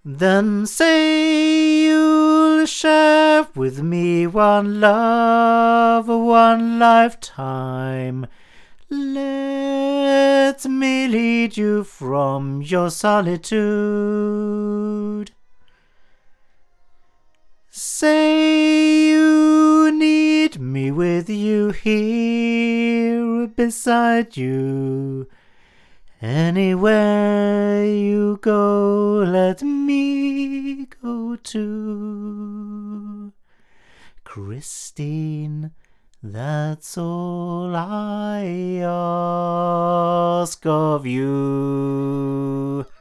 Then say you'll share with me one love, one lifetime. Let me lead you from your solitude. Say you need me with you here beside you. Anywhere you go, let me go too. Christine, that's all I ask of you.